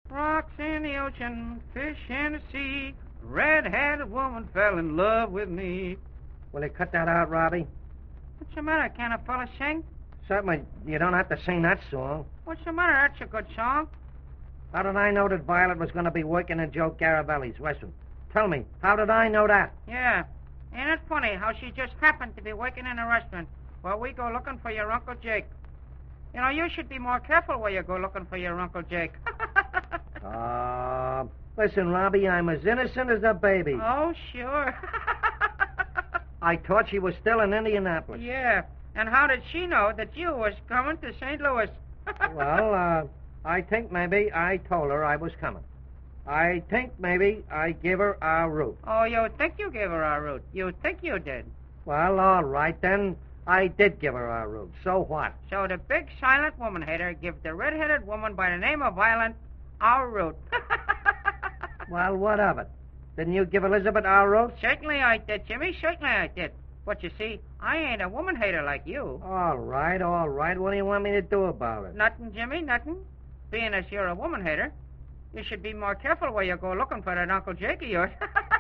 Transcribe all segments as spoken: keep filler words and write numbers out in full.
Rocks in the ocean, fish in the sea, red-headed woman fell in love with me. Will you cut that out, Robbie? What's the matter? Can a fella sing? Certainly, you don't have to sing that song. What's the matter? That's a good song. How did I know that Violet was going to be working in Joe Garavelli's restaurant? Tell me, how did I know that? Yeah. Ain't it funny how she just happened to be working in a restaurant while we go looking for your Uncle Jake? You know, you should be more careful where you go looking for your Uncle Jake. Uh, listen, Robbie, I'm as innocent as a baby. Oh, sure. I thought she was still in Indianapolis. Yeah. And how did she know that you was coming to Saint Louis? Well, uh, I think maybe I told her I was coming. I think maybe I gave her our route. Oh, you think you gave her our route? You think you did? Well, all right, then. I did give her our route. So what? So the big silent woman hater give the red-headed woman by the name of Violet our route. Well, what of it? Didn't you give Elizabeth our route? Certainly I did, Jimmy. Certainly I did. But you see, I ain't a woman hater like you. All right, all right. What do you want me to do about it? Nothing, Jimmy, nothing. Being as you're a woman hater, you should be more careful where you go looking for that Uncle Jake of yours.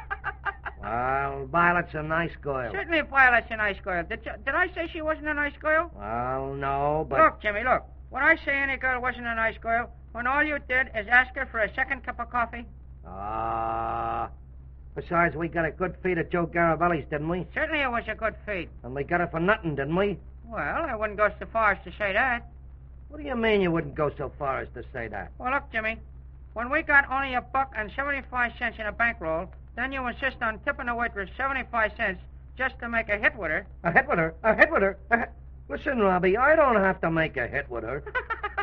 Well, Violet's a nice girl. Certainly Violet's a nice girl. Did, you, did I say she wasn't a nice girl? Well, no, but... Look, Jimmy, look. When I say any girl wasn't a nice girl, when all you did is ask her for a second cup of coffee. Ah... Uh, besides, we got a good feed at Joe Garavelli's, didn't we? Certainly it was a good feed. And we got it for nothing, didn't we? Well, I wouldn't go so far as to say that. What do you mean you wouldn't go so far as to say that? Well, look, Jimmy. When we got only a buck and seventy-five cents in a bankroll, then you insist on tipping the waitress seventy-five cents just to make a hit with her. A hit with her? A hit with her? A hit... Listen, Robbie, I don't have to make a hit with her.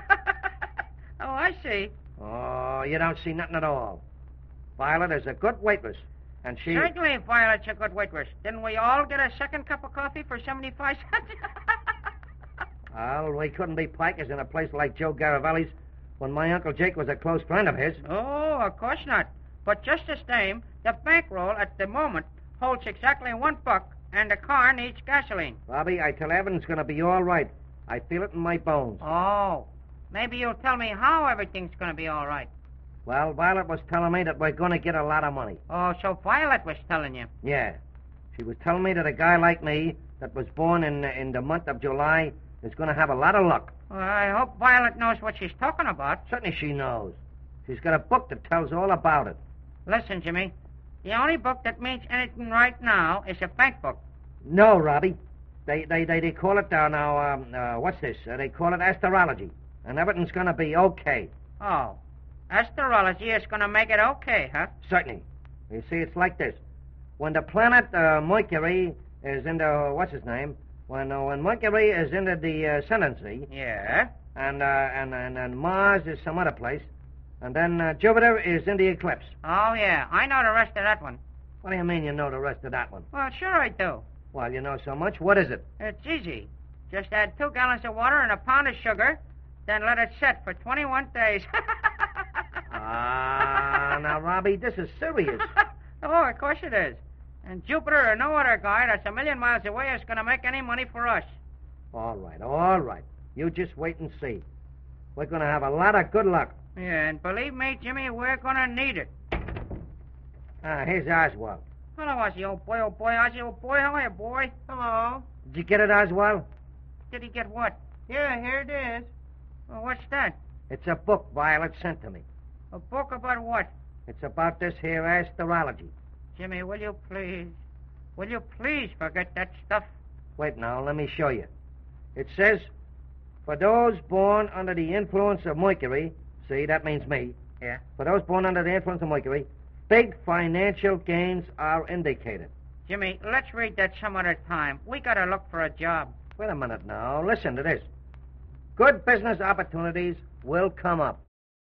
Oh, I see. Oh, you don't see nothing at all. Violet is a good waitress, and she... Certainly Violet's a good waitress. Didn't we all get a second cup of coffee for seventy-five cents? Well, we couldn't be pikers in a place like Joe Garavelli's when my Uncle Jake was a close friend of his. Oh, of course not. But just the same, the bankroll at the moment holds exactly one buck, and the car needs gasoline. Robbie, I tell everything's going to be all right. I feel it in my bones. Oh, maybe you'll tell me how everything's going to be all right. Well, Violet was telling me that we're going to get a lot of money. Oh, so Violet was telling you? Yeah. She was telling me that a guy like me that was born in, in the month of July is going to have a lot of luck. Well, I hope Violet knows what she's talking about. Certainly she knows. She's got a book that tells all about it. Listen, Jimmy. The only book that means anything right now is a bank book. No, Robbie. They they they, they call it uh, now. Um, uh, what's this? Uh, they call it astrology, and everything's going to be okay. Oh, astrology is going to make it okay, huh? Certainly. You see, it's like this: when the planet uh, Mercury is in the what's his name? When uh, when Mercury is into the uh, ascendancy. Yeah. And uh, and, and and Mars is some other place. And then uh, Jupiter is in the eclipse. Oh, yeah. I know the rest of that one. What do you mean you know the rest of that one? Well, sure I do. Well, you know so much. What is it? It's easy. Just add two gallons of water and a pound of sugar, then let it set for twenty-one days. Ah, now, Robbie, this is serious. Oh, of course it is. And Jupiter or no other guy that's a million miles away is going to make any money for us. All right, all right. You just wait and see. We're going to have a lot of good luck. Yeah, and believe me, Jimmy, we're going to need it. Ah, here's Oswald. Hello, Ozzy, old boy, old boy, Ozzy, old boy. How are you, boy? Hello. Did you get it, Oswald? Did he get what? Yeah, here it is. Well, what's that? It's a book Violet sent to me. A book about what? It's about this here astrology. Jimmy, will you please? Will you please forget that stuff? Wait now, let me show you. It says, for those born under the influence of Mercury, see, that means me. Yeah. For those born under the influence of Mercury, big financial gains are indicated. Jimmy, let's read that some other time. We gotta look for a job. Wait a minute now. Listen to this. Good business opportunities will come up.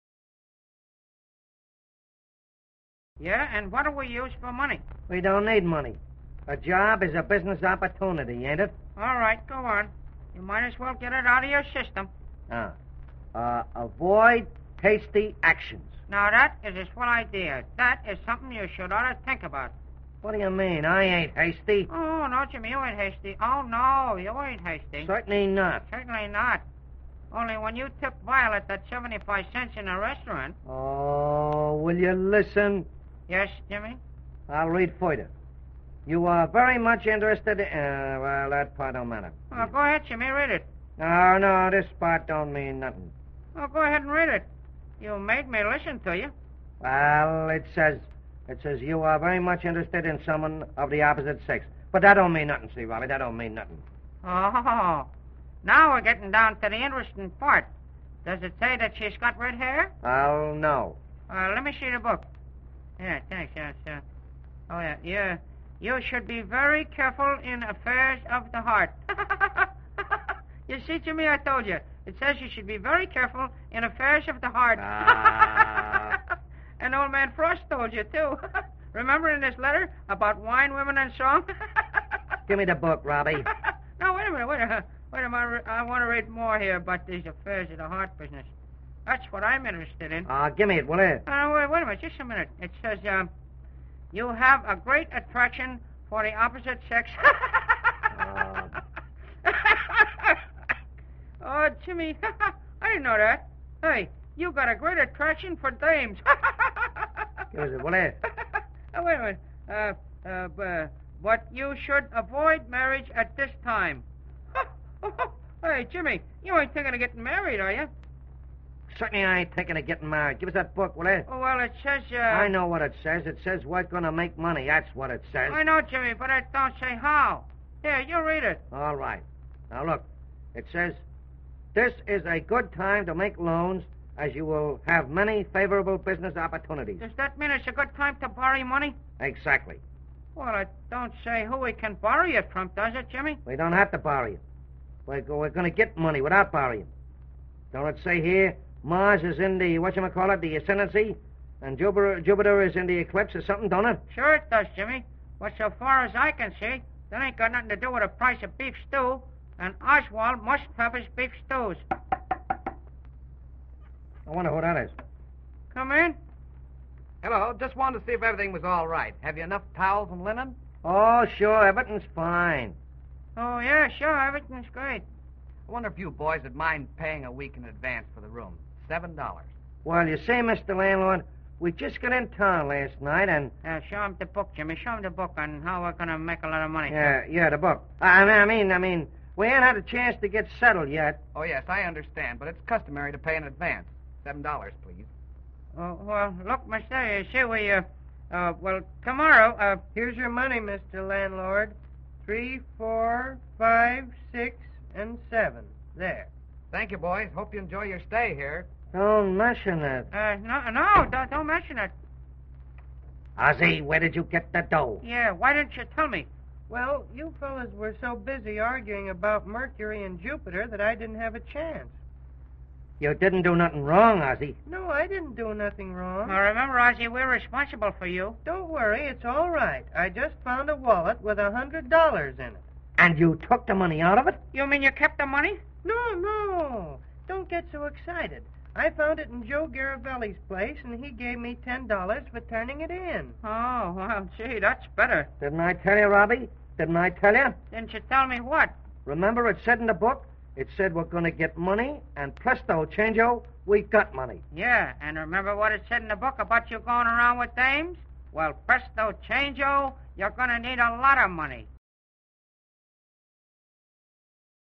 Yeah, and what do we use for money? We don't need money. A job is a business opportunity, ain't it? All right, go on. You might as well get it out of your system. Ah. Uh, avoid hasty actions. Now, that is a swell idea. That is something you should ought to think about. What do you mean? I ain't hasty. Oh, no, Jimmy, you ain't hasty. Oh, no, you ain't hasty. Certainly not. Certainly not. Only when you took Violet that seventy-five cents in a restaurant. Oh, will you listen? Yes, Jimmy? I'll read further. You are very much interested in... Uh, well, that part don't matter. Oh, go ahead, Jimmy. Read it. No, no, this part don't mean nothing. Oh, go ahead and read it. You made me listen to you. Well, it says... It says you are very much interested in someone of the opposite sex. But that don't mean nothing, see, Robbie. That don't mean nothing. Oh, now we're getting down to the interesting part. Does it say that she's got red hair? Oh, no. Uh, let me see the book. Yeah, thanks. Yes, uh, oh, yeah. Yeah. You should be very careful in affairs of the heart. You see, Jimmy, I told you. It says you should be very careful in affairs of the heart. Ah. And old man Frost told you, too. Remember in this letter about wine, women, and song? Give me the book, Robbie. No, wait a minute. Wait a minute. Wait a minute. I want to read more here about these affairs of the heart business. That's what I'm interested in. Ah, uh, give me it, will you? Uh, wait, wait a minute. Just a minute. It says, um, you have a great attraction for the opposite sex. uh. Oh, Jimmy, I didn't know that. Hey, you got a great attraction for dames. Give us it, will you? Oh, wait a minute. Uh, uh, uh, but you should avoid marriage at this time. Hey, Jimmy, you ain't thinking of getting married, are you? Certainly I ain't thinking of getting married. Give us that book, will you? Oh, well, it says, uh... I know what it says. It says we're going to make money. That's what it says. I know, Jimmy, but it don't say how. Here, you read it. All right. Now, look. It says, this is a good time to make loans as you will have many favorable business opportunities. Does that mean it's a good time to borrow money? Exactly. Well, it don't say who we can borrow it from, does it, Jimmy? We don't have to borrow it. We're, we're going to get money without borrowing. Don't it say here, Mars is in the, whatchamacallit, the ascendancy, and Jupiter, Jupiter is in the eclipse or something, don't it? Sure it does, Jimmy. But so far as I can see, that ain't got nothing to do with the price of beef stew, and Oswald must have his beef stews. I wonder who that is. Come in. Hello, just wanted to see if everything was all right. Have you enough towels and linen? Oh, sure, everything's fine. Oh, yeah, sure, everything's great. I wonder if you boys would mind paying a week in advance for the room. Seven dollars. Well, you see, Mister Landlord, we just got in town last night, and... Uh, show him the book, Jimmy. Show him the book on how we're going to make a lot of money. Yeah, yeah, the book. I mean, I mean, I mean, we ain't had a chance to get settled yet. Oh, yes, I understand, but it's customary to pay in advance. Seven dollars, please. Oh, well, look, mister, you see, we, uh, uh, well, tomorrow, uh... Here's your money, Mister Landlord. Three, four, five, six, and seven. There. Thank you, boys. Hope you enjoy your stay here. Don't mention it. Uh, no, no, don't, don't mention it. Ozzy, where did you get the dough? Yeah, why didn't you tell me? Well, you fellas were so busy arguing about Mercury and Jupiter that I didn't have a chance. You didn't do nothing wrong, Ozzy. No, I didn't do nothing wrong. Now, remember, Ozzy, we're responsible for you. Don't worry, it's all right. I just found a wallet with a hundred dollars in it. And you took the money out of it? You mean you kept the money? No, no. Don't get so excited. I found it in Joe Garavelli's place, and he gave me ten dollars for turning it in. Oh, well, gee, that's better. Didn't I tell you, Robbie? Didn't I tell you? Didn't you tell me what? Remember it said in the book? It said we're going to get money, and presto, changeo, we got money. Yeah, and remember what it said in the book about you going around with dames? Well, presto, changeo, you're going to need a lot of money.